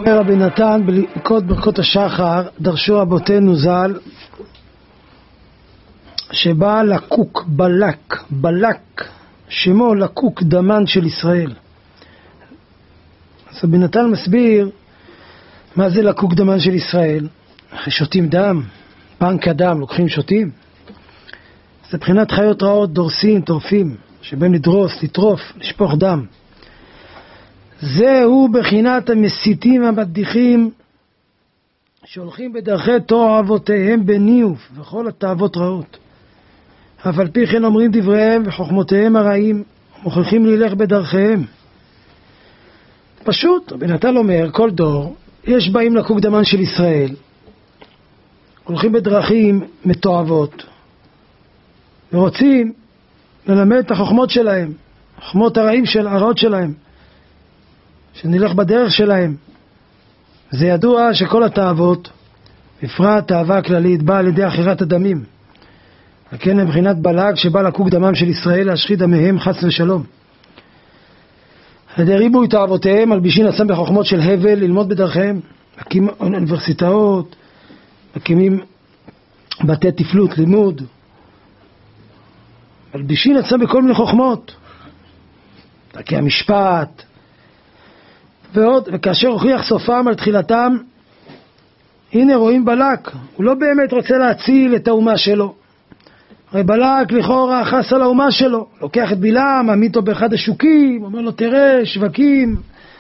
אומר רבי נתן בליקוד ברכות השחר, דרשו רבותינו ז"ל, שבא לקוק בלק, שמו לקוק דמן של ישראל. אז רבי נתן מסביר מה זה לקוק דמן של ישראל. אחרי שותים דם, בנק הדם, לוקחים שותים. זה מבחינת חיות רעות, דורסים, טורפים, שבהם לדרוס, לטרוף, לשפוך דם. זהו בחינת המסיתים המדדיחים שהולכים בדרכי תור אבותיהם בניוף וכל התאוות רעות. אף על פי כן אומרים דבריהם וחוכמותיהם הרעים, מוכרחים ללך בדרכיהם. פשוט, רבי נתן אומר, כל דור יש באים לקוק דמן של ישראל, הולכים בדרכים מתועבות ורוצים ללמד את החוכמות שלהם, החוכמות הרעות שלהם, שנלך בדרך שלהם. זה ידוע שכל התאוות, בפרט תאווה כללית, באה על ידי אכילת הדמים. לכן מבחינת בלק שבא לקוק דמם של ישראל להשחית דמיהם חס ושלום. על ידי ריבוי תאוותיהם מלבישים עצמם בחוכמות של הבל ללמוד בדרכיהם, מקים אוניברסיטאות, מקימים בתי תפלות לימוד, מלבישים עצמם בכל מיני חוכמות, דרכי המשפט ועוד. וכאשר הוכיח סופם על תחילתם, הנה רואים בלק, הוא לא באמת רוצה להציל את האומה שלו. הרי בלק לכאורה חס על האומה שלו, לוקח את בלעם, מעמיד אותו באחד השוקים, אומר לו תראה שווקים,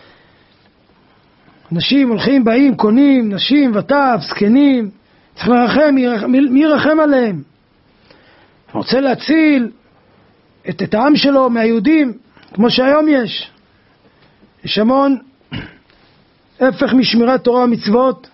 אנשים הולכים באים קונים נשים וטף זקנים, צריך לרחם, מי ירחם עליהם? הוא רוצה להציל את העם שלו מהיהודים, כמו שהיום יש המון הפך משמירת תורה ומצוות.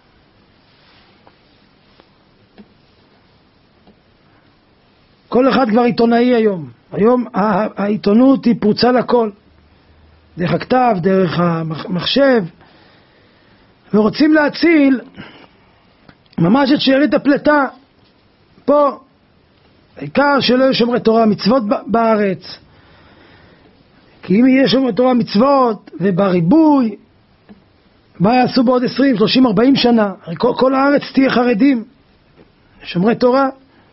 כל אחד כבר עיתונאי היום העיתונות היא פרוצה לכל, דרך הכתב, דרך המחשב, ורוצים להציל ממש את שארית הפלטה פה. העיקר שלא יהיו שומרי תורה ומצוות בארץ, כי אם יהיה שומרי תורה ומצוות ובריבוי, מה יעשו בעוד 20, 30, 40 שנה? כל הארץ תהיה חרדים, שומרי תורה.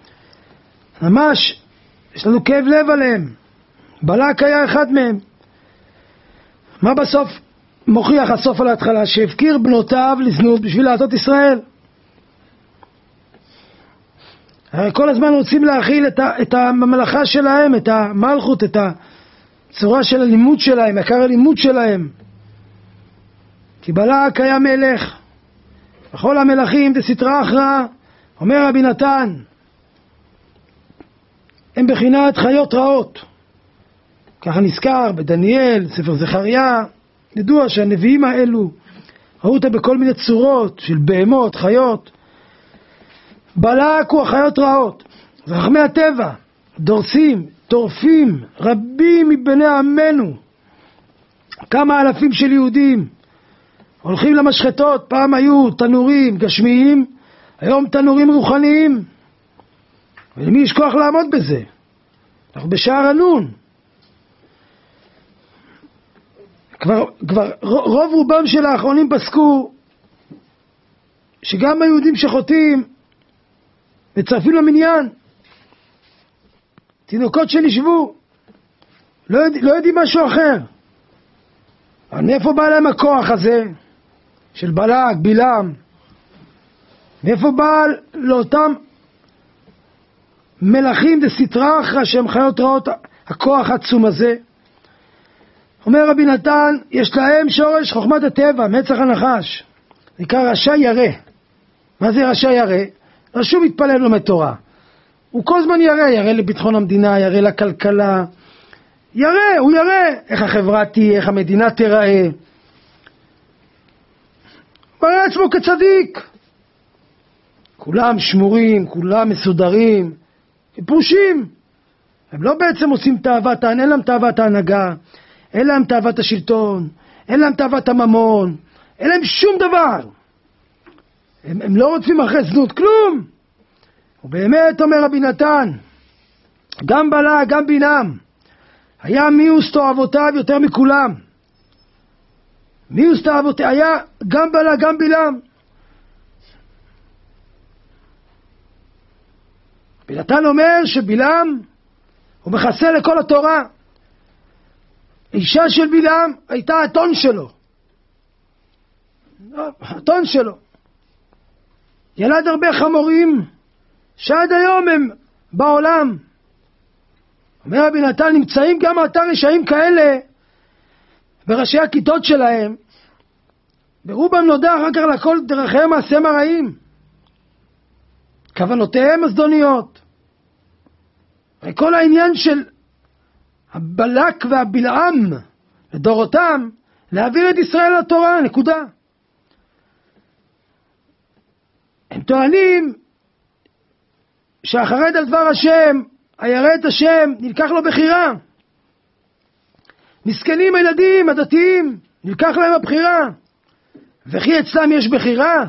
ממש יש לנו כאב לב עליהם. בלק היה אחד מהם. מה בסוף מוכיח הסוף על ההתחלה? שהפקיר בנותיו לזנות בשביל לעשות ישראל. הרי כל הזמן רוצים להכיל את הממלכה שלהם, את המלכות, את הצורה של הלימוד שלהם, עיקר הלימוד שלהם. כי בלק היה מלך, וכל המלכים דסתרא אחרא. אומר רבי נתן, הם בחינת חיות רעות. ככה נזכר בדניאל, ספר זכריה. ידוע שהנביאים האלו ראו אותם בכל מיני צורות של בהמות, חיות. בלק הוא החיות רעות. חכמי הטבע דורסים, טורפים, רבים מבני עמנו, כמה אלפים של יהודים הולכים למשחטות. פעם היו תנורים גשמיים, היום תנורים רוחניים, ולמי יש כוח לעמוד בזה? אנחנו בשער הנון. כבר רוב רובם של האחרונים פסקו שגם היהודים שחוטאים מצרפים למניין, תינוקות שנשבו, לא יודעים משהו אחר. אבל מאיפה בא להם הכוח הזה של בלק, בלעם? מאיפה בא לאותם מלכים דסתרא אחרא שהם חיות רעות הכוח העצום הזה? אומר רבי נתן, יש להם שורש חוכמת הטבע, מצח הנחש, נקרא רשע ירא. מה זה רשע ירא? רשום מתפלל לומד תורה, הוא כל זמן ירא לביטחון המדינה, ירא לכלכלה, הוא ירא איך החברה תהיה, איך המדינה תיראה, מראה עצמו כצדיק. כולם שמורים, כולם מסודרים, הם פרושים, הם לא בעצם עושים תאוות, אין להם תאוות ההנהגה, אין להם תאוות השלטון, אין להם תאוות הממון, אין להם שום דבר. הם לא רוצים אחרי זנות, כלום. ובאמת אומר רבי נתן, גם בלק, גם בלעם, היה מיאוס תועבותיו יותר מכולם. מי וסתאבות היה גם בלק גם בלעם. רבי נתן אומר שבלעם הוא מחסל לכל התורה. אישה של בלעם הייתה האתון שלו. האתון שלו. ילד הרבה חמורים שעד היום הם בעולם. אומר רבי נתן, נמצאים גם עתה רשעים כאלה בראשי הכיתות שלהם, ברובם נודע אחר כך לכל דרכיהם מעשיהם הרעים, כוונותיהם הזדוניות. וכל העניין של הבלק והבלעם לדורותם להעביר את ישראל לתורה, נקודה. הם טוענים שהחרד על דבר השם, הירא את השם, נלקח לו בחירה. מסכנים הילדים הדתיים, נלקח להם הבחירה. וכי אצלם יש בחירה?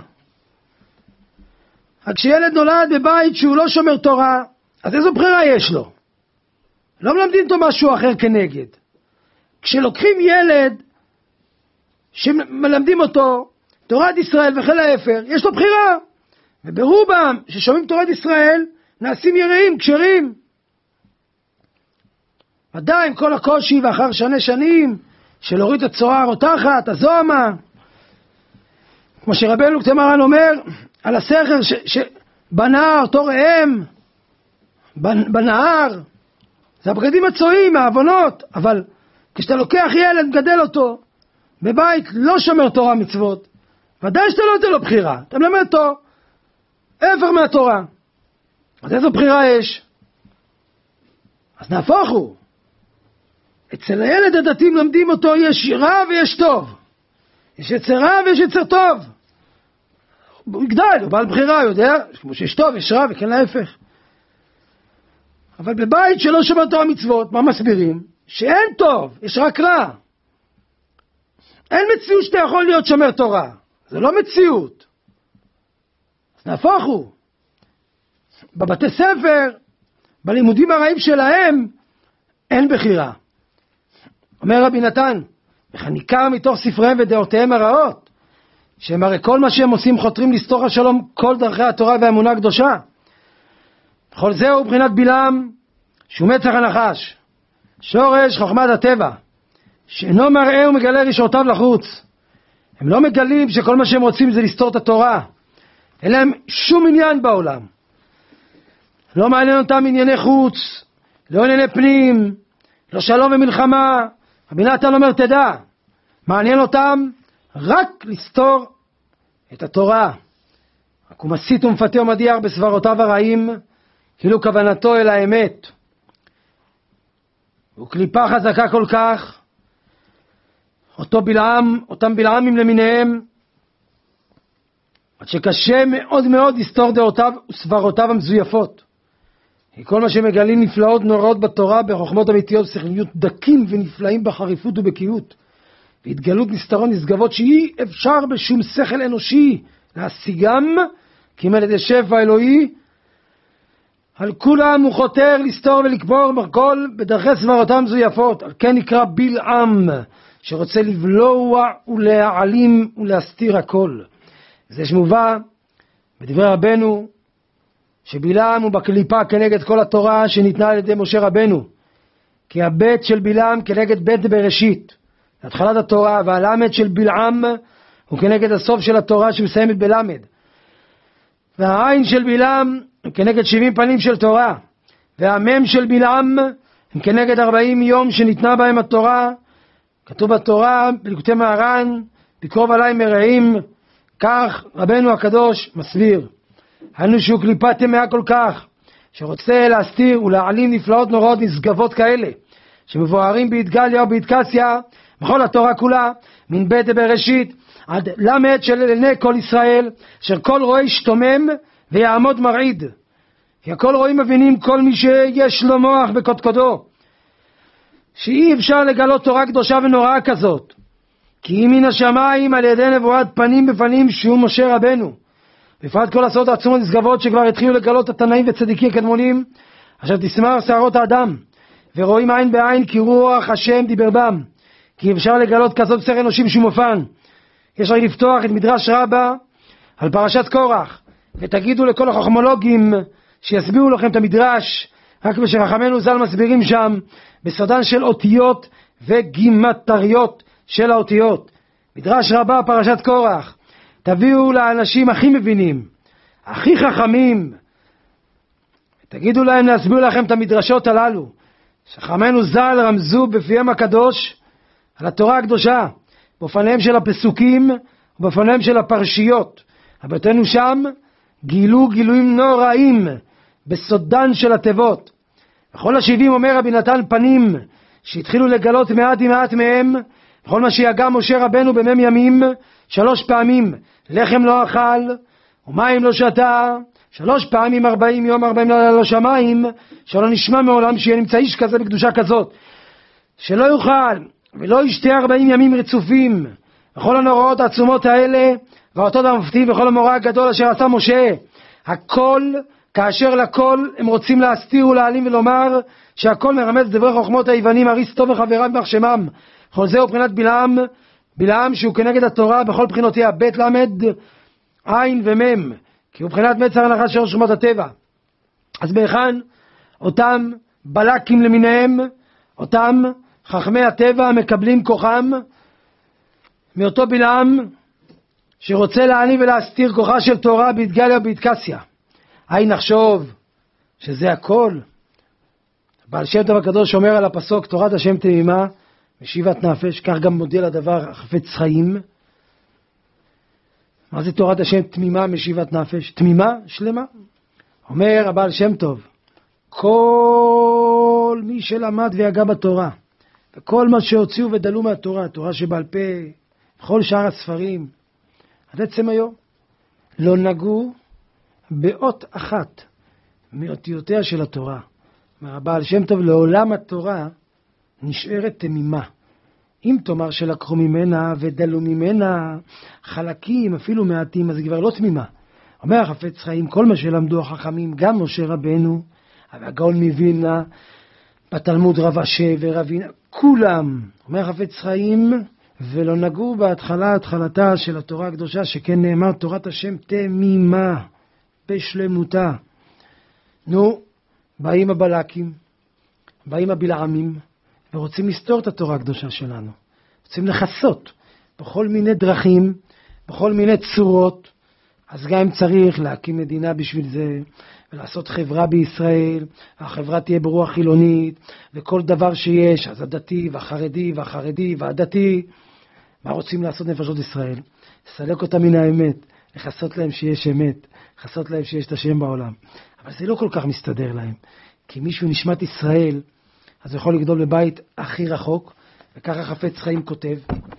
רק כשילד נולד בבית שהוא לא שומר תורה, אז איזו בחירה יש לו? לא מלמדים אותו משהו אחר כנגד. כשלוקחים ילד שמלמדים אותו תורת ישראל וחיל האפר, יש לו בחירה. וברובם ששומעים תורת ישראל נעשים יראים, כשרים. ודאי עם כל הקושי ואחר שנים של הוריד את הצורה הרותחת, הזוהמה. כמו שרבנו תמרן אומר על הסכר שבנהר, אותו ראם, בנהר, זה הבגדים הצועים, העוונות. אבל כשאתה לוקח ילד, מגדל אותו בבית לא שומר תורה מצוות, ודאי שאתה לא נותן לו בחירה, אתה מלמד אותו הפך מהתורה. אז איזו בחירה יש? אז נהפוך הוא. אצל הילד הדתי מלמדים אותו יש רע ויש טוב. יש יצר רע ויש יצר טוב. הוא יגדל, הוא בעל בחירה, יודע, כמו שיש טוב, יש רע וכן להפך. אבל בבית שלא שומר תורה מצוות, מה מסבירים? שאין טוב, יש רק רע. אין מציאות שאתה יכול להיות שומר תורה. זה לא מציאות. אז נהפוך הוא. בבתי ספר, בלימודים הרעים שלהם, אין בחירה. אומר רבי נתן, ניכר מתוך ספריהם ודעותיהם הרעות, שהם הרי כל מה שהם עושים חותרים לסתור השלום כל דרכי התורה והאמונה הקדושה. בכל זהו בחינת בלעם, שהוא מצח הנחש, שורש חוכמת הטבע, שאינו מראה ומגלה רשעותיו לחוץ. הם לא מגלים שכל מה שהם רוצים זה לסתור את התורה. אין להם שום עניין בעולם. לא מעניין אותם ענייני חוץ, לא ענייני פנים, לא שלום ומלחמה. רבי נתן אומר, תדע, מעניין אותם רק לסתור את התורה. רק הוא מסית ומפתה ומדיח בסברותיו הרעים, כאילו כוונתו אל האמת. הוא קליפה חזקה כל כך, אותם בלעמים למיניהם, עד שקשה מאוד מאוד לסתור דעותיו וסברותיו המזויפות. כי כל מה שמגלים נפלאות נוראות בתורה, בחוכמות אמיתיות ושכליות דקים ונפלאים בחריפות ובקיאות, והתגלות נסתרות נשגבות שאי אפשר בשום שכל אנושי להשיגם, כי אם על ידי שפע אלוהי, על כולם הוא חותר לסתור ולקבור מכל בדרכי סברותיו מזויפות. על כן נקרא בלעם, שרוצה לבלוע ולהעלים ולהסתיר הכל. זה שמובא בדברי רבנו, שבלעם הוא בקליפה כנגד כל התורה שניתנה על ידי משה רבנו, כי הבית של בלעם כנגד בית בראשית, התחלת התורה, והלמד של בלעם הוא כנגד הסוף של התורה שמסיימת בלמד, והעין של בלעם הוא כנגד 70 פנים של תורה, והמם של בלעם הם כנגד 40 יום שניתנה בהם התורה. כתוב בתורה בליקוטי מהר"ן, בקרוב עלי מרעים, כך רבנו הקדוש מסביר. היינו שהוא קליפה טמאה כל כך, שרוצה להסתיר ולהעלים נפלאות נוראות נשגבות כאלה, שמבוארים בהתגליה ובהתקסיה, בכל התורה כולה, מן בית בראשית, עד למד של עיני כל ישראל, אשר כל רואה ישתומם ויעמוד מרעיד. כי הכל רואים מבינים כל מי שיש לו מוח בקודקודו, שאי אפשר לגלות תורה קדושה ונוראה כזאת, כי אם מן השמיים על ידי נבואת פנים בפנים שהוא משה רבנו, בפרט כל הסוד העצום הנשגבות שכבר התחילו לגלות התנאים וצדיקים הקדמונים, אשר תסמר שערות האדם, ורואים עין בעין כי רוח השם דיבר בם, כי אפשר לגלות כזאת בשר אנושי בשום אופן. יש רק לפתוח את מדרש רבה על פרשת קורח, ותגידו לכל החכמולוגים שיסבירו לכם את המדרש, רק שחכמינו ז"ל מסבירים שם בסודן של אותיות וגימטריות של האותיות. מדרש רבה פרשת קורח, תביאו לאנשים הכי מבינים, הכי חכמים, תגידו להם להסביר לכם את המדרשות הללו. שחכמינו ז"ל רמזו בפיהם הקדוש על התורה הקדושה, באופניהם של הפסוקים ובאופניהם של הפרשיות. רבותינו שם גילו גילויים נוראים בסודן של התיבות. בכל השבעים אומר רבי נתן פנים שהתחילו לגלות מעט מעט מהם, בכל מה שיגע משה רבנו במם ימים 3 פעמים לחם לא אכל ומים לא שתה, 3 פעמים 40 יום 40 לילה לא שמים, שלא נשמע מעולם שיהיה נמצא איש כזה בקדושה כזאת, שלא יאכל ולא ישתה 40 ימים רצופים. וכל הנוראות העצומות האלה והאותות המפתיעים וכל המורא הגדול אשר עשה משה, הכל כאשר לכל הם רוצים להסתיר ולהעלים ולומר שהכל מרמז דברי חוכמות היוונים אריסטו וחבריו מחשמם. כל זהו בחינת בלעם שהוא כנגד התורה בכל בחינותיה בית למד עין ומם, כי הוא בחינת מצר הנחש שורש חוכמת הטבע. אז בהיכן אותם בלקים למיניהם, אותם חכמי הטבע מקבלים כוחם מאותו בלעם שרוצה להעלים ולהסתיר כוחה של תורה בהתגליה ובהתקסיה. היי נחשוב שזה הכל. בעל שם טוב הקדוש אומר על הפסוק תורת השם תמימה משיבת נפש, כך גם מודל הדבר חפץ חיים. מה זה תורת השם תמימה משיבת נפש? תמימה שלמה. אומר הבעל שם טוב, כל מי שלמד ויגע בתורה וכל מה שהוציאו ודלו מהתורה, התורה שבעל פה, בכל שאר הספרים עד עצם היום, לא נגעו באות אחת מאותיותיה של התורה. אומר הבעל שם טוב, לעולם התורה נשארת תמימה. אם תאמר שלקחו ממנה ודלו ממנה חלקים אפילו מעטים, אז היא כבר לא תמימה. אומר החפץ חיים, כל מה שלמדו החכמים, גם משה רבנו והגאון מווילנה בתלמוד רב אשר ורבינה, כולם, אומר החפץ חיים, ולא נגעו התחלתה של התורה הקדושה, שכן נאמר תורת השם תמימה בשלמותה. נו, באים הבלקים, באים הבלעמים, ורוצים לסתור את התורה הקדושה שלנו. רוצים לחסות בכל מיני דרכים, בכל מיני צורות. אז גם צריך להקים מדינה בשביל זה, ולעשות חברה בישראל, החברה תהיה ברוח חילונית, וכל דבר שיש, אז הדתי והחרדי והדתי. מה רוצים לעשות נפשות ישראל? לסלק אותם מן האמת, לחסות להם שיש אמת, לחסות להם שיש את השם בעולם. אבל זה לא כל כך מסתדר להם, כי מישהו נשמת ישראל, אז הוא יכול לגדול בבית הכי רחוק, וככה חפץ חיים כותב,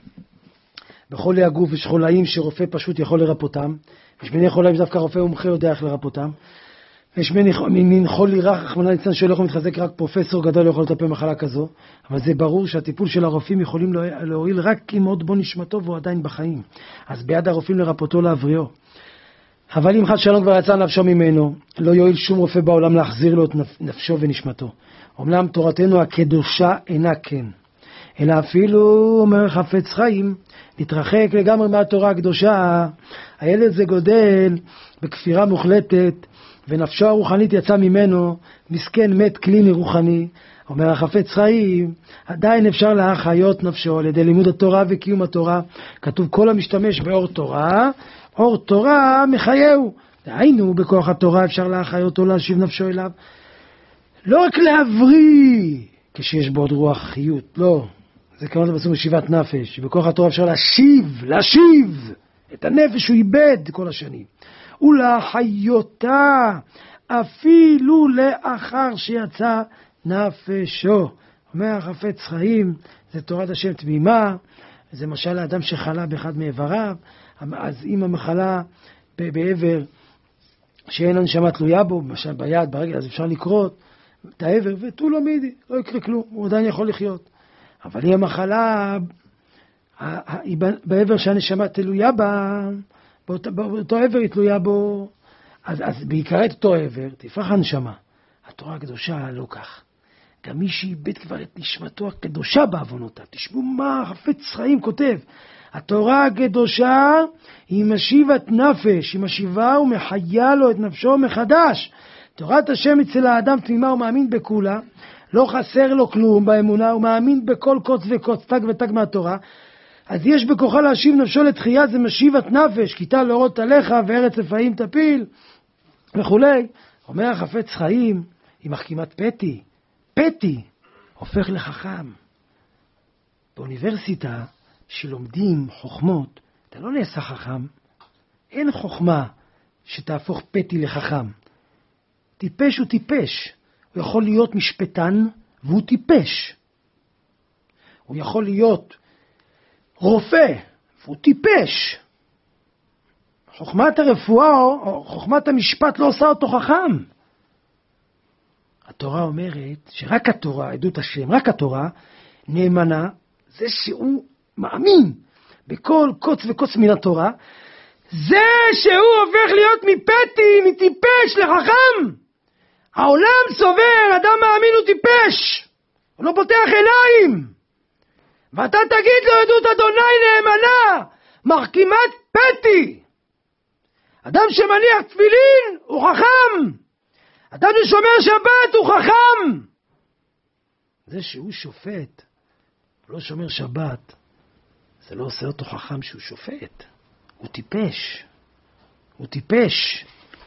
בכל הגוף יש חולאים שרופא פשוט יכול לרפותם, יש מיני חולאים שדווקא רופא ומומחה יודע איך לרפותם, יש מין חולי רך, רחמנא ליצלן, שלא יכול להתחזק, רק פרופסור גדול יכול לטפל מחלה כזו, אבל זה ברור שהטיפול של הרופאים יכולים להועיל רק אם עוד בו נשמתו והוא עדיין בחיים, אז ביד הרופאים לרפותו להבריאו. אבל אם חד שלום כבר יצא נפשו ממנו, לא יועיל שום רופא בעולם להחזיר לו את נפשו ונשמתו. אומנם תורתנו הקדושה אינה כן, אלא אפילו, אומר חפץ חיים, נתרחק לגמרי מהתורה הקדושה. הילד זה גודל בכפירה מוחלטת, ונפשו הרוחנית יצא ממנו, מסכן מת קליני רוחני. אומר החפץ חיים, עדיין אפשר להחיות נפשו על ידי לימוד התורה וקיום התורה. כתוב כל המשתמש באור תורה, אור תורה מחייהו. דהיינו, בכוח התורה אפשר להחיותו, להשיב נפשו אליו. לא רק להבריא כשיש בו עוד רוח חיות, לא. זה כמובן בסוף משיבת נפש. בכוח התורה אפשר להשיב את הנפש שהוא איבד כל השנים. ולחיותה אפילו לאחר שיצא נפשו. אומר החפץ חיים, זה תורת השם תמימה, זה משל לאדם שחלה באחד מאיבריו, אז אם המחלה בעבר שאין הנשמה תלויה בו, למשל ביד, ברגל, אז אפשר לקרות את העבר ותו לא מידי, לא יקרה כלום, הוא עדיין יכול לחיות. אבל אם המחלה בעבר שהנשמה תלויה בה, באותו עבר היא תלויה בו, אז בעיקר את אותו עבר תפרח הנשמה. התורה הקדושה לא כך. גם מי שאיבד כבר את נשמתו הקדושה בעוונותיו. תשמעו מה החפץ חיים כותב. התורה הקדושה היא משיבת נפש, היא משיבה ומחיה לו את נפשו מחדש. תורת השם אצל האדם תמימה, הוא מאמין בכולה, לא חסר לו כלום באמונה, הוא מאמין בכל קוץ וקוץ, תג ותג מהתורה. אז יש בכוחה להשיב נפשו לתחייה, זה משיבת נפש, כיתה לאורות עליך וארץ רפאים תפיל וכולי. אומר החפץ חיים, היא מחכימת פתי, פתי הופך לחכם. באוניברסיטה שלומדים חוכמות, אתה לא נעשה חכם, אין חוכמה שתהפוך פתי לחכם. טיפש הוא טיפש, הוא יכול להיות משפטן והוא טיפש. הוא יכול להיות רופא והוא טיפש. חוכמת הרפואה או חוכמת המשפט לא עושה אותו חכם. התורה אומרת שרק התורה, עדות השם, רק התורה נאמנה, זה שהוא מאמין בכל קוץ וקוץ מן התורה, זה שהוא הופך להיות מפתי, מטיפש לחכם. העולם סובר, אדם מאמין הוא טיפש, הוא לא פותח עיניים. ואתה תגיד לו עדות אדוני נאמנה, מחכימת פתי. אדם שמניח תפילין הוא חכם. אדם ששומר שבת הוא חכם. זה שהוא שופט, הוא לא שומר שבת, זה לא עושה אותו חכם שהוא שופט. הוא טיפש. הוא טיפש.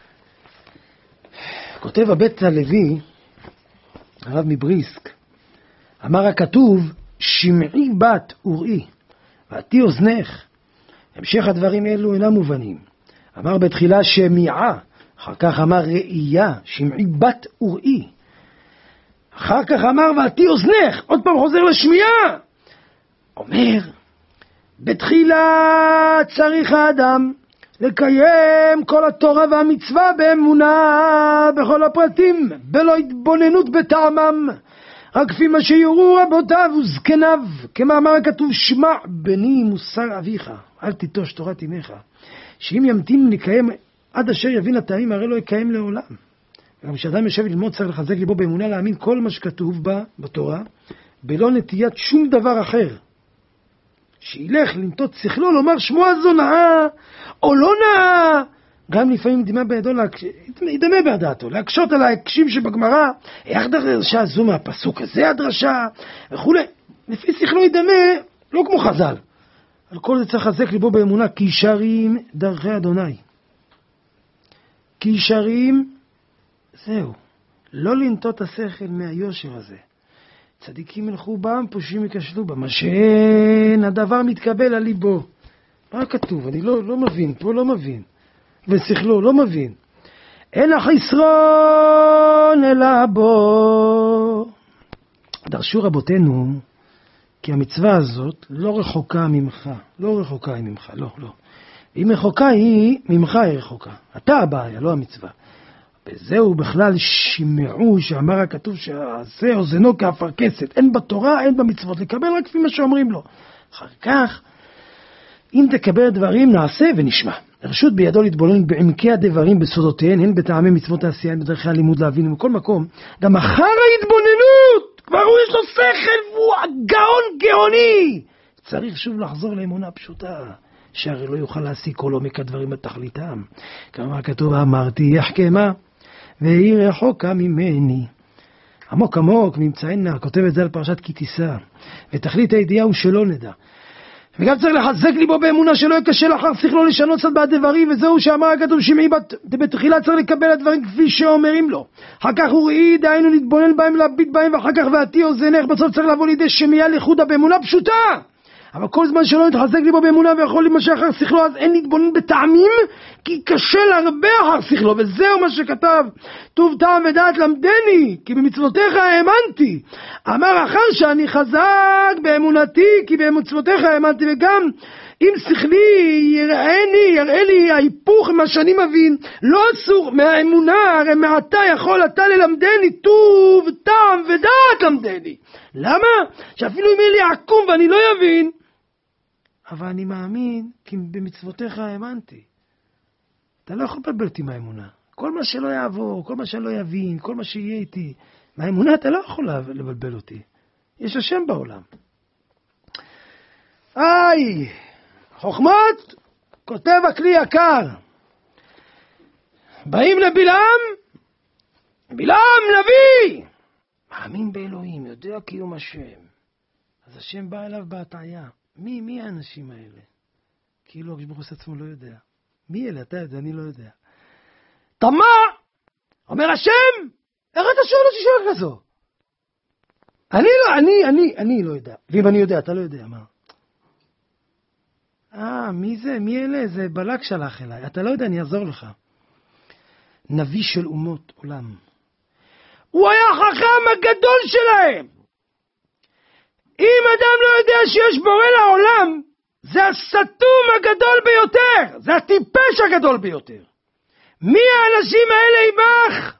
כותב הבית הלוי, הרב מבריסק, אמר הכתוב, שמעי בת אוראי, ועתי אוזנך. המשך הדברים אלו אינם מובנים. אמר בתחילה שמיעה, אחר כך אמר ראייה, שמעי בת אוראי. אחר כך אמר ועתי אוזנך, עוד פעם חוזר לשמיעה. אומר, בתחילה צריך האדם לקיים כל התורה והמצווה באמונה בכל הפרטים, בלא התבוננות בטעמם, רק כפי מה שיורו רבותיו וזקניו, כמאמר הכתוב, שמע בני מוסר אביך, אל תיטוש תורת אמך, שאם ימתין לקיים עד אשר יבין הטעמים, הרי לא יקיים לעולם. גם כשאדם יושב ללמוד צריך לחזק ליבו באמונה, להאמין כל מה שכתוב בה בתורה, בלא נטיית שום דבר אחר. שילך לנטות שכלו, לומר שמוע זו נאה או לא נאה, גם לפעמים ידמה בידו, ידמה בידעתו, להקשות על ההקשים שבגמרא, איך דרשה זו מהפסוק הזה הדרשה, וכו'. לפי שכלו ידמה, לא כמו חז"ל. על כל זה צריך לחזק ליבו באמונה, כי ישרים דרכי אדוני. כי ישרים, זהו, לא לנטות השכל מהיושר הזה. צדיקים ילכו בם, פושעים יקשלו בם. מה שאין, הדבר מתקבל על ליבו. מה כתוב? אני לא מבין, פה לא מבין. ושכלו, לא מבין. אין החסרון אלא בו. דרשו רבותינו, כי המצווה הזאת לא רחוקה ממך. לא רחוקה היא ממך, לא. אם רחוקה היא, ממך היא רחוקה. אתה הבעיה, לא המצווה. וזהו בכלל שמעו, שאמר הכתוב שעשה אוזנו כאפרכסת, אין בתורה, אין במצוות, לקבל רק לפי מה שאומרים לו. אחר כך, אם תקבל דברים, נעשה ונשמע. רשות בידו להתבונן בעמקי הדברים בסודותיהן, הן בטעמי מצוות העשייה, הן בדרכי הלימוד להבין, ומכל מקום, גם אחר ההתבוננות, כבר הוא יש לו שכל, והוא הגאון גאוני. צריך שוב לחזור לאמונה פשוטה, שהרי לא יוכל להשיג כל עומק הדברים בתכליתם. כמה כתוב, אמרתי, יחכמה, והיא רחוקה ממני. עמוק עמוק, ממצאנה, כותב את זה על פרשת כי תישא. ותכלית הידיעה הוא שלא נדע. וגם צריך לחזק ליבו באמונה שלא יקשה לאחר שכלו לשנות קצת בדברים, וזהו שאמר הכתוב שמעי בתחילה צריך לקבל הדברים כפי שאומרים לו. אחר כך הוא ראי, דהיינו להתבונן בהם, להביט בהם, ואחר כך ועתי אוזנך, בסוף צריך לבוא לידי שמיעה לחודה באמונה פשוטה. אבל כל זמן שלא יתחזק ליבו באמונה ויכול להימשך אחר שכלו, אז אין להתבונן בטעמים, כי קשה להרבה אחר שכלו, וזהו מה שכתב, טוב טעם ודעת למדני, כי במצוותיך האמנתי. אמר אחר שאני חזק באמונתי, כי במצוותיך האמנתי, וגם אם שכלי יראה לי ההיפוך מה שאני מבין, לא אסור מהאמונה, הרי מעתה יכול אתה ללמדני, טוב טעם ודעת למדני. למה? שאפילו אם יהיה לי עקום ואני לא יבין, אבל אני מאמין, כי במצוותיך האמנתי. אתה לא יכול לבלבל אותי מהאמונה. כל מה שלא יעבור, כל מה שלא יבין, כל מה שיהיה איתי, מהאמונה אתה לא יכול לבלבל אותי. יש השם בעולם. חוכמות, כותב הכלי יקר. באים לבלעם, בלעם נביא! מאמין באלוהים, יודע קיום השם. אז השם בא אליו בהטעיה. מי האנשים האלה? כאילו הקדוש ברוך הוא עצמו לא יודע. מי אלה? אתה יודע, אני לא יודע. תמה! אומר השם, איך אתה שואל אותי שאלה כזו? אני לא יודע. ואם אני יודע, אתה לא יודע, מה? מי זה? מי אלה? זה בלק שלח אליי. אתה לא יודע, אני אעזור לך. נביא של אומות עולם. הוא היה החכם הגדול שלהם. אם אדם לא יודע שיש בורא לעולם, זה הסתום הגדול ביותר. זה הטיפש הגדול ביותר. מי האנשים האלה עמך?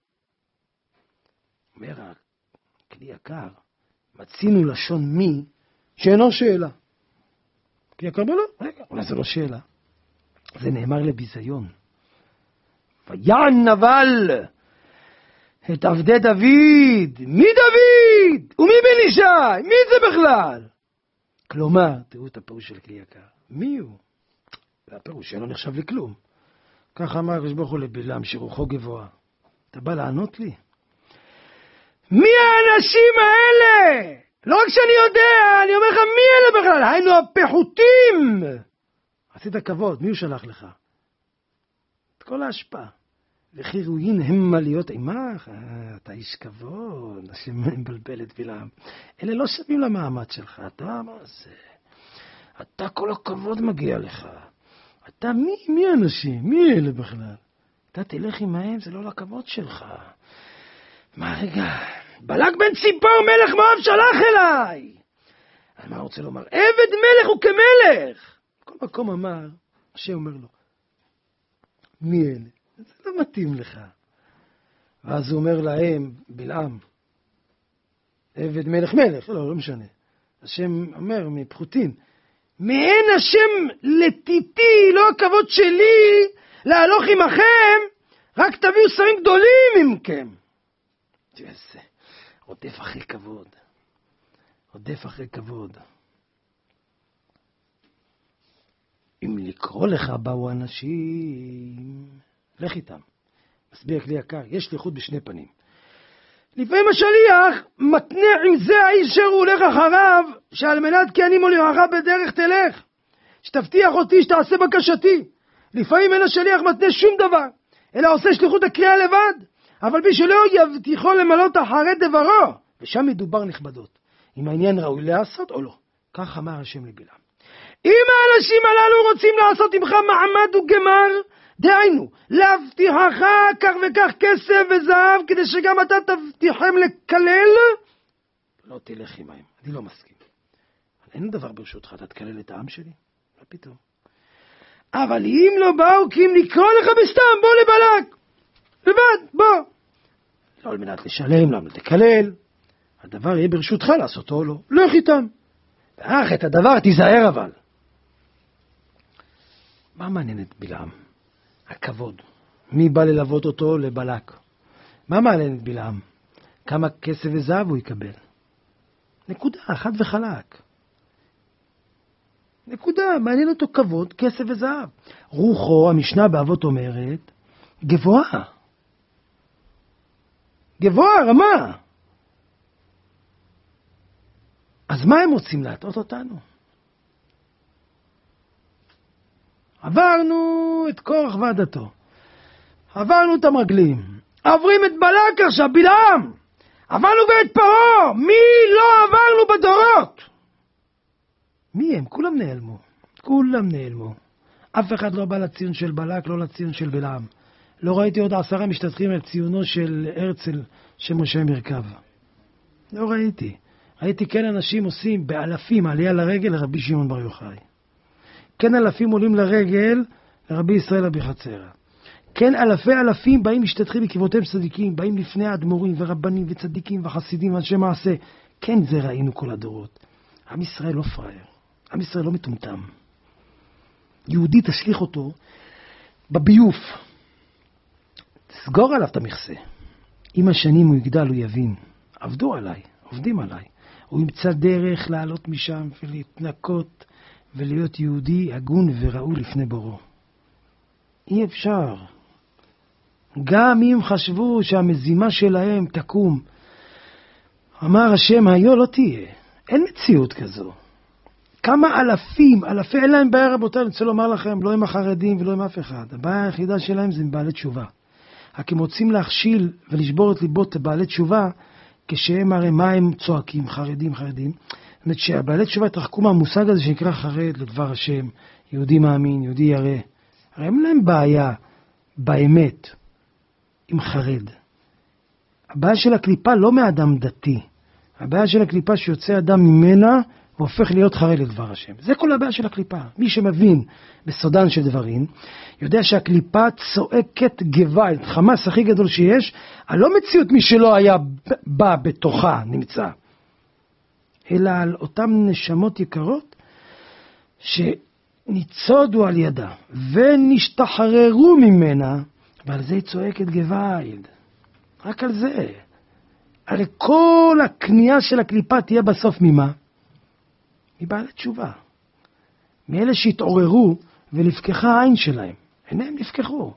אומר הכלי יקר, מצינו לשון מי שאינו שאלה. כלי יקר בלו? רגע, אולי זה לא שאלה. זה נאמר לביזיון. ויען נבל את עבדי דוד. מי דוד? ומי בן ישי? מי זה בכלל? כלומר, תראו את הפירוש של כלי יקר. מי הוא? זה הפירוש שלא נחשב לכלום. כך אמר הקדוש ברוך הוא לבלעם שרוחו גבוהה. אתה בא לענות לי? מי האנשים האלה? לא רק שאני יודע, אני אומר לך מי אלה בכלל? היינו הפחותים. עשית כבוד, מי הוא שלח לך? את כל ההשפעה. וכי ראויים הם להיות עמך? אתה איש כבוד, השם מבלבל את בלעם. אלה לא שמים למעמד שלך, אתה מה זה? אתה כל הכבוד מגיע לך. אתה מי האנשים? מי אלה בכלל? אתה תלך עמהם, זה לא לכבוד שלך. מה רגע? בלק בן ציפור מלך מואב שלח אליי. מה רוצה לומר? עבד מלך הוא כמלך. כל מקום אמר, השם אומר לו, מי אלה? זה לא מתאים לך. ואז הוא אומר להם, בלעם, עבד מלך מלך, לא משנה. השם אומר, מפחותים, מעין השם לטיטי, לא הכבוד שלי, להלוך עמכם, רק תביאו שרים גדולים ממכם. תראה זה, רודף אחרי כבוד. רודף אחרי כבוד. אם לקרוא לך באו אנשים, לך איתם. מסביר כלי יקר, יש שליחות בשני פנים. לפעמים השליח מתנה עם זה האיש אשר הוא הולך אחריו, שעל מנת כי אני מוליכך בדרך תלך, שתבטיח אותי, שתעשה בקשתי. לפעמים אין השליח מתנה שום דבר, אלא עושה שליחות הקריאה לבד, אבל בשלו יבטיחו למלות אחרי דברו, ושם מדובר נכבדות, אם העניין ראוי לעשות או לא. כך אמר השם לבלעם. אם האנשים הללו רוצים לעשות עמך מעמד וגמר, דהיינו, להבטיחך כך וכך כסף וזהב, כדי שגם אתה תבטיחם לקלל, לא תלך עמהם, אני לא מסכים. אין דבר ברשותך, אתה תקלל את העם שלי? לא פתאום. אבל אם לא באו, כי אם לקרוא לך בסתם, בוא לבלק. לבד, בוא. לא על מנת לשלם, לא על מנת לקלל. הדבר יהיה ברשותך לעשותו או לא. לך איתם. ואך את הדבר תיזהר אבל. מה מעניין את בלעם? הכבוד. מי בא ללוות אותו? לבלק. מה מעניין את בלעם? כמה כסף וזהב הוא יקבל? נקודה, חד וחלק. נקודה, מעניין אותו כבוד, כסף וזהב. רוחו, המשנה באבות אומרת, גבוהה. גבוהה, רמה. אז מה הם רוצים להטעות אותנו? עברנו את קורח ועדתו. עברנו את המרגלים. עוברים את בלק עכשיו, בלעם. עברנו ואת פרעה. מי לא עברנו בדורות? מי הם? כולם נעלמו. כולם נעלמו. אף אחד לא בא לציון של בלק, לא לציון של בלעם. לא ראיתי עוד 10 משתתפים על ציונו של הרצל שמשה מרכב. לא ראיתי. ראיתי כן אנשים עושים באלפים עלייה לרגל לרבי שמעון בר יוחאי. כן אלפים עולים לרגל לרבי ישראל אביחצירא. כן אלפים באים משתתחים בקברותיהם צדיקים, באים לפני האדמו"רים ורבנים וצדיקים וחסידים ואנשי מעשה. כן, זה ראינו כל הדורות. עם ישראל לא פראייר. עם ישראל לא מטומטם. יהודי תשליך אותו בביוף. תסגור עליו את המכסה. עם השנים הוא יגדל, הוא יבין. עבדו עליי, עובדים עליי. הוא ימצא דרך לעלות משם ולהתנקות ולהיות יהודי הגון וראוי לפני בורו. אי אפשר. גם אם חשבו שהמזימה שלהם תקום, אמר השם, היו לא תהיה. אין מציאות כזו. כמה אלפים, אין להם בעיה רבותיי, אני רוצה לומר לכם, לא עם החרדים ולא עם אף אחד. הבעיה היחידה שלהם זה עם בעלי תשובה. רק הם רוצים להכשיל ולשבור את ליבות בעלי תשובה, כשהם הרי מה הם צועקים, חרדים. זאת אומרת שהבעלי תשובה התרחקו מהמושג הזה שנקרא חרד לדבר השם, יהודי מאמין, יהודי ירא. הרי אין להם בעיה באמת עם חרד. הבעיה של הקליפה לא מאדם דתי. הבעיה של הקליפה שיוצא אדם ממנה והופך להיות חרד לדבר השם. זה כל הבעיה של הקליפה. מי שמבין בסודן של דברים, יודע שהקליפה צועקת גבה, את חמאס הכי גדול שיש, על לא מציאות מי שלא היה בא בתוכה, נמצא. אלא על אותם נשמות יקרות שניצודו על ידה ונשתחררו ממנה, ועל זה היא צועקת גווייד. רק על זה. הרי כל הקנייה של הקליפה תהיה בסוף ממה? מבעלי תשובה. מאלה שהתעוררו ולפקחה העין שלהם. עיניהם נפקחו.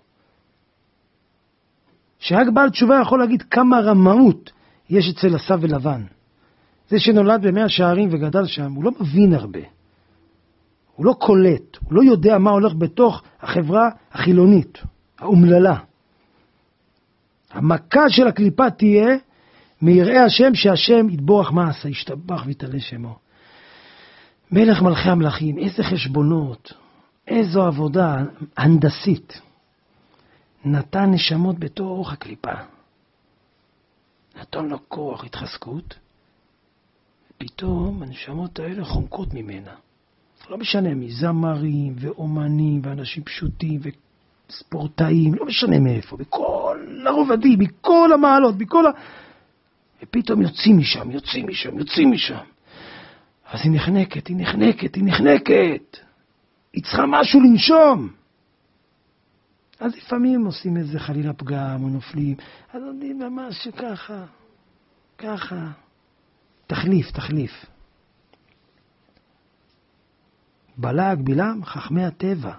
שרק בעל תשובה יכול להגיד כמה רמאות יש אצל עשיו ולבן. זה שנולד במאה שערים וגדל שם, הוא לא מבין הרבה. הוא לא קולט, הוא לא יודע מה הולך בתוך החברה החילונית, האומללה. המכה של הקליפה תהיה מיראי השם שהשם יתבורך מעשה, ישתבח ויתעלה שמו. מלך מלכי המלכים, איזה חשבונות, איזו עבודה הנדסית. נתן נשמות בתוך הקליפה. נתן לו כוח התחזקות, ופתאום הנשמות האלה חומקות ממנה. לא משנה מי, זמרים ואומנים ואנשים פשוטים וספורטאים, לא משנה מאיפה, בכל הרובדים, מכל המעלות, ופתאום יוצאים משם. אז היא נחנקת. היא צריכה משהו לנשום. אז לפעמים עושים איזה חלילה פגם או נופלים. אז עודים ממש ככה. תחליף. בלעג בלעם חכמי הטבע.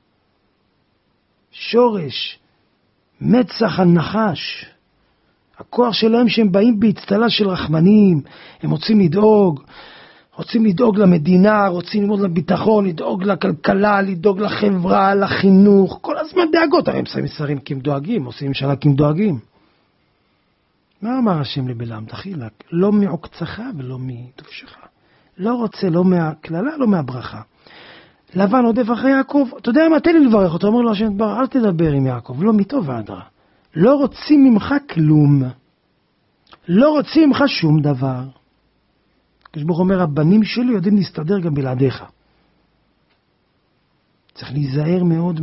שורש, מצח הנחש. הכוח שלהם שהם באים בהצטלה של רחמנים. הם רוצים לדאוג למדינה, רוצים ללמוד לביטחון, לדאוג לכלכלה, לדאוג לחברה, לחינוך, כל הזמן דאגות. הרי הם שמים שרים כי הם דואגים, עושים ממשלה כי הם דואגים. מה אמר השם לבלעם? דחילק, לא מעוקצך ולא מתופשך. לא רוצה, לא מהכללה, לא מהברכה. לבן עודף אחרי יעקב, אתה יודע מה, תן לי לברך אותו, אומר לו השם, אל תדבר עם יעקב, לא מטוב ועד רע. לא רוצים ממך כלום. לא רוצים ממך שום דבר. כשברוך אומר, הבנים שלי יודעים להסתדר גם בלעדיך. צריך להיזהר מאוד.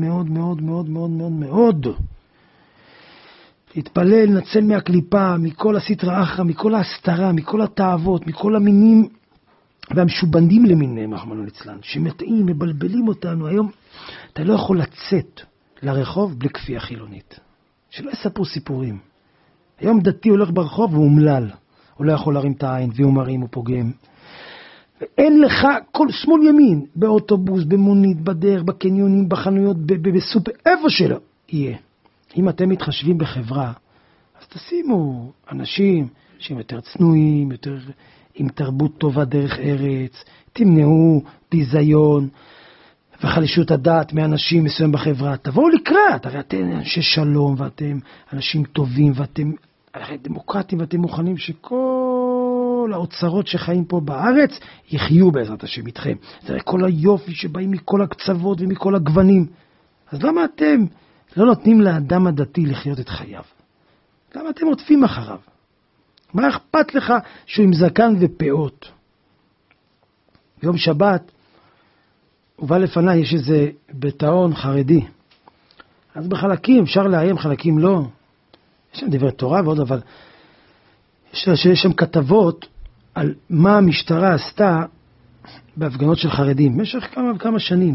להתפלל, לנצל מהקליפה, מכל הסטרא אחרא, מכל ההסתרה, מכל התאוות, מכל המינים והמשובנדים למיניהם, רחמנא ליצלן, שמטעים, מבלבלים אותנו. היום אתה לא יכול לצאת לרחוב בלי כפייה חילונית. שלא יספרו סיפורים. היום דתי הולך ברחוב והוא אומלל. הוא לא יכול להרים את העין, והוא מרים, הוא פוגם. ואין לך כל שמאל ימין, באוטובוס, במונית, בדרך, בקניונים, בחנויות, בסופר, איפה שלא יהיה. אם אתם מתחשבים בחברה, אז תשימו אנשים שהם יותר צנועים, יותר עם תרבות טובה דרך ארץ, תמנעו ביזיון וחלישות הדעת מאנשים מסוים בחברה. תבואו לקראת, הרי אתם אנשי שלום ואתם אנשים טובים ואתם הרי דמוקרטים ואתם מוכנים שכל האוצרות שחיים פה בארץ יחיו בעזרת השם איתכם. זה הרי כל היופי שבאים מכל הקצוות ומכל הגוונים. אז למה אתם לא נותנים לאדם הדתי לחיות את חייו? למה אתם עוטפים אחריו? מה אכפת לך שהוא עם זקן ופאות? ביום שבת ובא לפניי יש איזה ביטאון חרדי. אז בחלקים אפשר לאיים, חלקים לא. יש שם דברי תורה ועוד, אבל יש שם כתבות על מה המשטרה עשתה בהפגנות של חרדים במשך כמה שנים.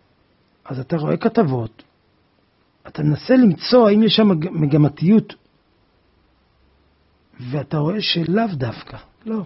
אז אתה רואה כתבות, אתה מנסה למצוא האם יש שם מגמתיות ואתה רואה שלאו דווקא, לא.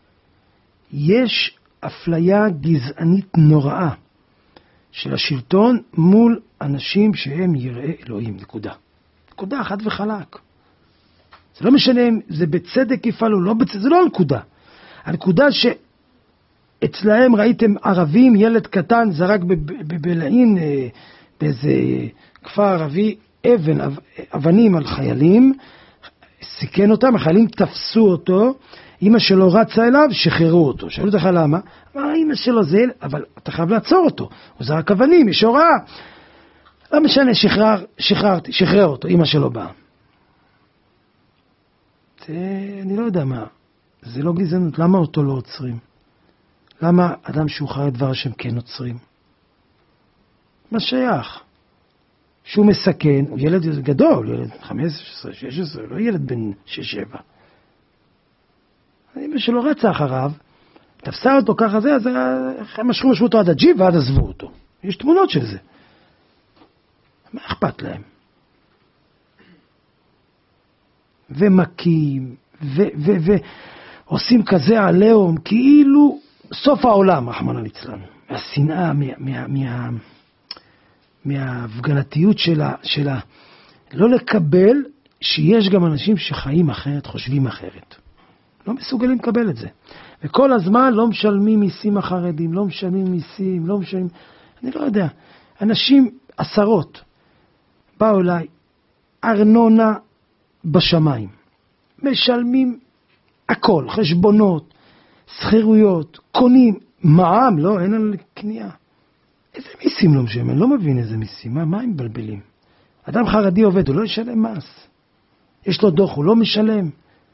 יש אפליה גזענית נוראה של השלטון מול אנשים שהם יראי אלוהים, נקודה. נקודה, חד וחלק. זה לא משנה אם זה בצדק יפעלו, לא בצדק, זה לא הנקודה. הנקודה שאצלהם ראיתם ערבים, ילד קטן זרק בבלעין, באיזה כפר ערבי, אבנים על חיילים, סיכן אותם, החיילים תפסו אותו, אמא שלו רצה אליו, שחררו אותו. שאלו אותך למה? אמר, אמא שלו זה, אבל אתה חייב לעצור אותו. הוא זרק אבנים, יש הוראה. לא משנה, שחרר אותו, אמא שלו באה. אני לא יודע מה, זה לא גזענות, למה אותו לא עוצרים? למה אדם שהוא חרד דבר השם כן עוצרים? מה שייך? שהוא מסכן, הוא ילד גדול, ילד 15, 16, לא ילד בן 6-7. אמא שלו רצה אחריו, תפסה אותו ככה זה, אז הם משכו אותו עד הג'יפ ועד עזבו אותו. יש תמונות של זה. מה אכפת להם? ומקים, ועושים כזה עליהם, כאילו סוף העולם, רחמנא ליצלן. מהשנאה, מההפגנתיות שלה, לא לקבל שיש גם אנשים שחיים אחרת, חושבים אחרת. לא מסוגלים לקבל את זה. וכל הזמן לא משלמים מיסים החרדים, לא משלמים מיסים, לא משלמים, אני לא יודע. אנשים, עשרות, באו אליי, ארנונה בשמיים. משלמים הכל, חשבונות, שכירויות, קונים, מע"מ, לא, אין על קנייה. איזה מיסים לא משלם? אני לא מבין איזה מיסים, מה הם מבלבלים? אדם חרדי עובד, הוא לא ישלם מס. יש לו דוח, הוא לא משלם.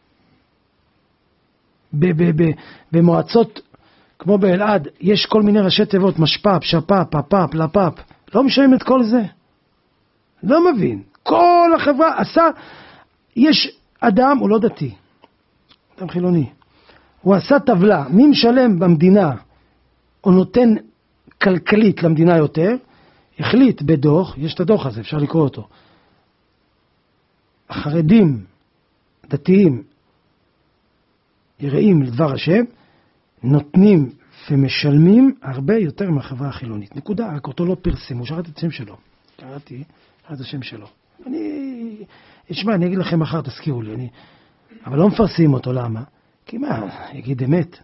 במועצות, כמו באלעד, יש כל מיני ראשי תיבות, משפ"פ, שפ"פ, פפ"פ, לפ"פ. לא משלם את כל זה. לא מבין. כל החברה עשה, יש אדם, הוא לא דתי, אדם חילוני. הוא עשה טבלה, מי משלם במדינה, או נותן כלכלית למדינה יותר, החליט בדוח, יש את הדוח הזה, אפשר לקרוא אותו. החרדים, דתיים, יראים לדבר השם, נותנים ומשלמים הרבה יותר מהחברה החילונית. נקודה, רק אותו לא פרסמו, שרתי את השם שלו. קראתי את השם שלו. אני אגיד לכם מחר, תזכירו לי, אבל לא מפרסים אותו, למה? כי מה, יגיד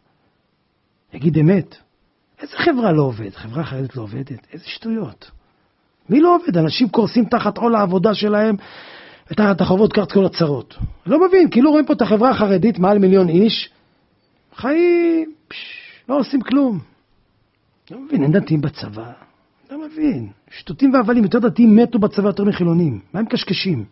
אמת. איזה חברה לא עובד? חברה חרדית לא עובדת? איזה שטויות. מי לא עובד? אנשים קורסים תחת עול העבודה שלהם, ותחת החובות קרת כל הצרות. לא מבין, כאילו רואים פה את החברה החרדית, מעל 1,000,000 איש, חיים, לא עושים כלום. לא מבין, אין דתיים בצבא. לא מבין. שטותים והבלים, יותר דתיים מתו בצבא יותר מחילונים. מה הם קשקשים?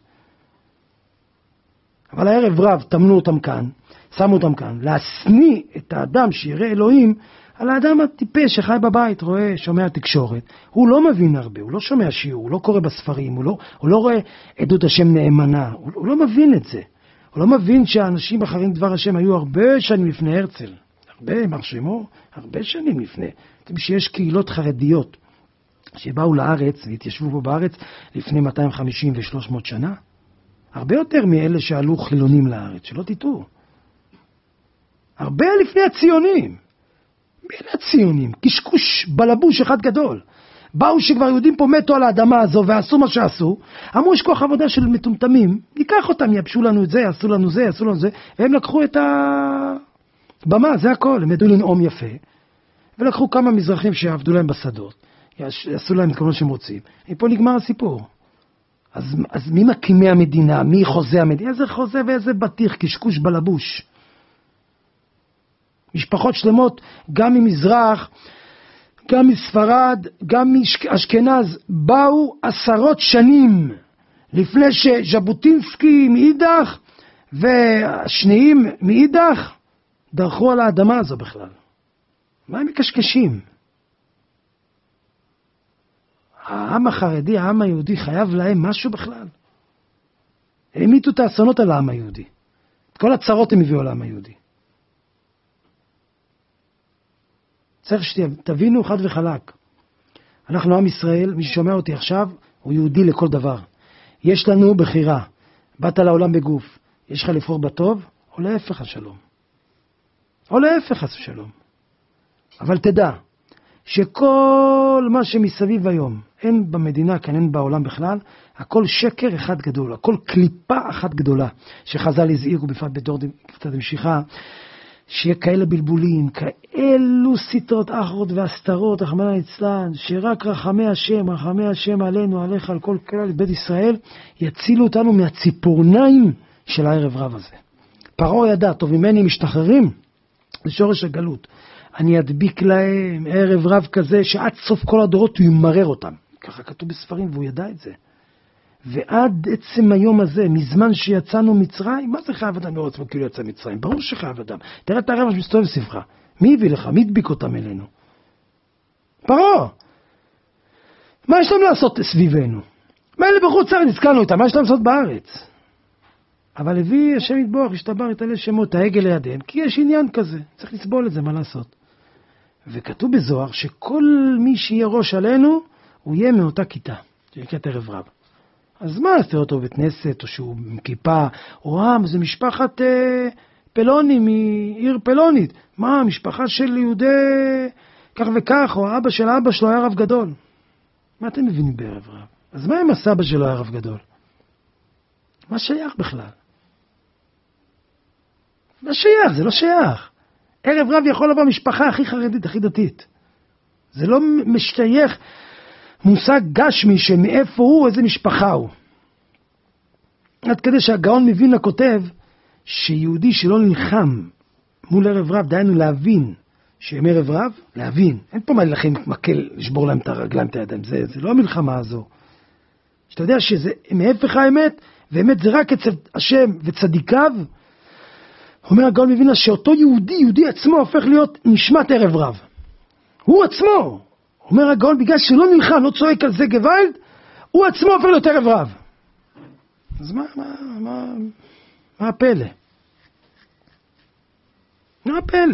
אבל הערב רב תמנו אותם כאן, שמו אותם כאן, להסניא את האדם שיראה אלוהים, על האדם הטיפש שחי בבית, רואה, שומע תקשורת. הוא לא מבין הרבה, הוא לא שומע שיעור, הוא לא קורא בספרים, הוא לא רואה עדות השם נאמנה, הוא לא מבין את זה. הוא לא מבין שהאנשים אחרים דבר השם היו הרבה שנים לפני הרצל. הרבה שנים לפני. אתם שיש קהילות חרדיות שבאו לארץ והתיישבו פה בארץ לפני 250 ו-300 שנה. הרבה יותר מאלה שעלו חילונים לארץ, שלא תטעו. הרבה לפני הציונים. בין הציונים, קשקוש בלבוש אחד גדול. באו שכבר יהודים פה מתו על האדמה הזו ועשו מה שעשו, אמרו יש כוח עבודה של מטומטמים, ניקח אותם, יבשו לנו את זה, יעשו לנו זה, והם לקחו את הבמה, זה הכל, הם ידעו לנאום יפה, ולקחו כמה מזרחים שעבדו להם בשדות, יעשו להם את כל מה שהם רוצים, ופה נגמר הסיפור. אז מי מקימי המדינה, מי חוזה המדינה, איזה חוזה ואיזה בטיח, קשקוש בלבוש. משפחות שלמות, גם ממזרח, גם מספרד, גם מאשכנז, באו עשרות שנים לפני שז'בוטינסקי מאידך והשניים מאידך דרכו על האדמה הזו בכלל. מה הם מקשקשים? העם החרדי, העם היהודי, חייב להם משהו בכלל. הם המיתו את האסונות על העם היהודי. את כל הצרות הם הביאו על העם היהודי. צריך שתבינו חד וחלק. אנחנו עם ישראל, מי ששומע אותי עכשיו, הוא יהודי לכל דבר. יש לנו בחירה. באת לעולם בגוף. יש לך לבחור בטוב או או להפך השלום. או להפך השלום. אבל תדע, שכל מה שמסביב היום, אין במדינה, כאן אין בעולם בכלל, הכל שקר אחד גדול, הכל קליפה אחת גדולה, שחז"ל הזהירו בפרט בדור קצת המשיכה, שיהיה כאלה בלבולים, כאלו סתרות אחרות והסתרות, רחמנא ליצלן, שרק רחמי השם עלינו, עליך, על כל כלל בית ישראל, יצילו אותנו מהציפורניים של הערב רב הזה. פרעה ידע, טוב ממני משתחררים, זה שורש הגלות. אני אדביק להם ערב רב כזה, שעד סוף כל הדורות הוא ימרר אותם. ככה כתוב בספרים, והוא ידע את זה. ועד עצם היום הזה, מזמן שיצאנו מצרים, מה זה חייב אדם לראות עצמו כאילו יצא מצרים? ברור שחייב אדם. תראה את הרב שמסתובב ספרה. מי הביא לך? מי הדביק אותם אלינו? פרעה. מה יש להם לעשות סביבנו? מה אלה בחוץ לארץ נזכרנו איתם? מה יש להם לעשות בארץ? אבל הביא השם יתברך, השתבר את אלה שמות, העגל לידיהם, כי יש עניין כזה. צריך לסבול את זה, מה לעשות? וכתוב בזוהר שכל מי שיהיה ראש עלינו, הוא יהיה מאותה כיתה. כיתת ערב רב. אז מה, אז תראה אותו בית כנסת, או שהוא עם כיפה, או זה משפחת פלוני, מעיר פלונית. מה, משפחה של יהודי כך וכך, או האבא של האבא שלו היה רב גדול. מה אתם מבינים בערב רב? אז מה אם הסבא שלו היה רב גדול? מה שייך בכלל? מה שייך? זה לא שייך. ערב רב יכול לבוא משפחה הכי חרדית, הכי דתית. זה לא משתייך מושג גשמי שמאיפה הוא, איזה משפחה הוא. עד כדי שהגאון מבין לכותב שיהודי שלא נלחם מול ערב רב, דיינו להבין שהם ערב רב, להבין. אין פה מה להילחם מקל, לשבור להם את הרגליים, את הידיים. זה לא המלחמה הזו. שאתה יודע שזה מאיפך האמת, ואמת זה רק אצל השם וצדיקיו. אומר הגאון מבין שאותו יהודי עצמו הופך להיות נשמת ערב רב. הוא עצמו. אומר הגאון, בגלל שלא נלחם, לא צועק על זה גוואלד, הוא עצמו הופך להיות ערב רב. אז מה הפלא? מה הפלא?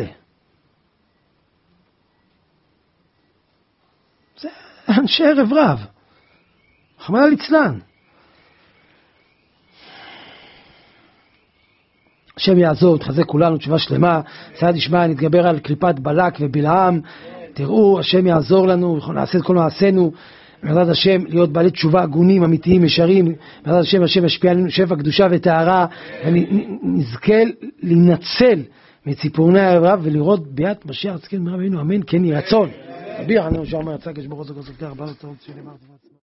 זה אנשי ערב רב. רחמנא ליצלן. השם יעזור, תחזק כולנו, תשובה שלמה, סייעתא דשמיא, נתגבר על קליפת בלק ובלעם. תראו, השם יעזור לנו, נעשה את כל מעשינו, בעזרת השם להיות בעלי תשובה הגונים, אמיתיים, ישרים, בעזרת השם ישפיע עלינו שפע קדושה וטהרה, ונזכה להינצל מציפורני הערב רב ולראות ביאת משיח צדקנו במהרה בימינו, אמן, כן יהי רצון. אביר, אני אומר, צג יש ברוך הוא,